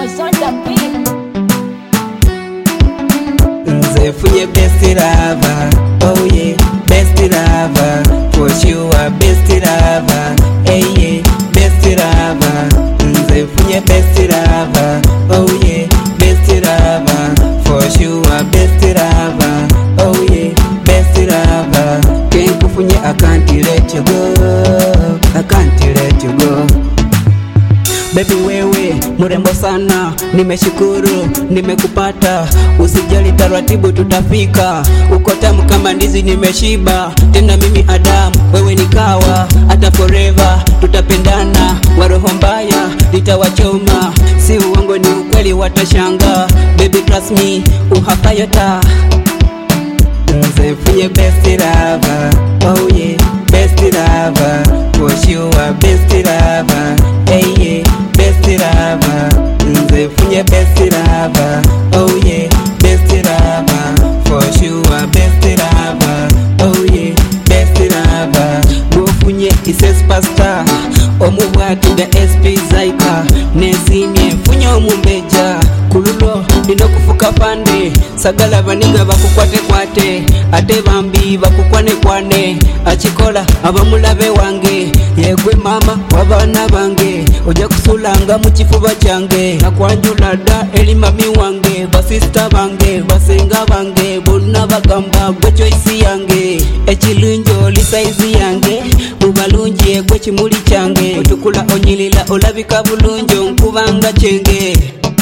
was on the beat. Nze funye best lover, oh yeah, best lover, for sure best lover, hey yeah, best lover. Nze funye best lover, oh yeah, best lover, for sure best lover, oh yeah, best lover. Kenkufunye I can't let you go, I can't let you go. Baby wewe murembo sana, nimeshukuru nimekupata, usijali taratibu tutafika, uko tamu kama ndizi nimeshiba, tena mimi Adamu wewe ni kawa, hata forever tutapendana, waroho mbaya litawachoma, si uongo ni ukweli watashanga, baby trust me uhafayata. Nze funye best lover, oh yeah, best lover, for sure best lover, hey yeah, best lover. Nze funye best lover, oh yeah, best lover, for sure best lover, oh yeah, best lover. Go funye ises pasta, omubwati the SP Zaika, nesimye funye omumbeja, kululo nino kufuka pande, sagala baniga bakukwate kwate, ate bambi bakukwane kwane, achikola abamulabe wange, yegwe mama wabana bange, oja kusulanga mu kifuba kyange, nakwanjula dda eri mami wange, basista bange basenga bange, bonna bagamba gwe choice yange, ekilunjo lisaizi yange, mubalungi egwe kimuli kyange, otukula onyilila olabika bulunjo nkubanga kyenge.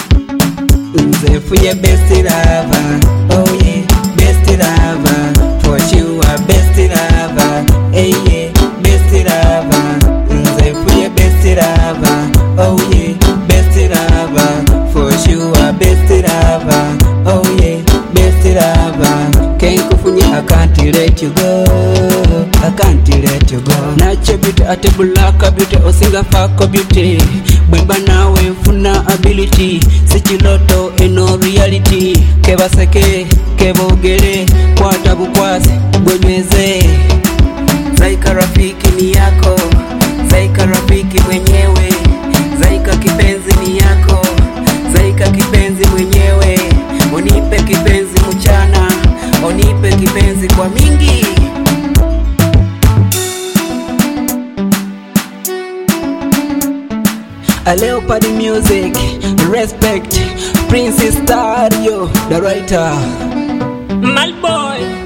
Nze funye best lover, oh yeah, best lover, for sure best lover, hey yeah, best lover. Nze funye best lover, oh yeah, best lover, for sure best lover, oh yeah, best lover. Kenkufunye I can't let you go, I can't let you go. Nacho beauty ate black beauty osinga fako beauty, bwemba nawe nfuna ability, sikiloto eno reality, kebaseke kebogere kwata bukwasi bwenyweze. Zaika rafiki ni yako, Zaika rafiki mwenyewe, Zaika kipenzi ni yako, Zaika kipenzi mwenyewe, unipe kipenzi mchana, unipe kipenzi kwa mingi. A Leopard music, respect, Princess Stadio, the writer. Malboy.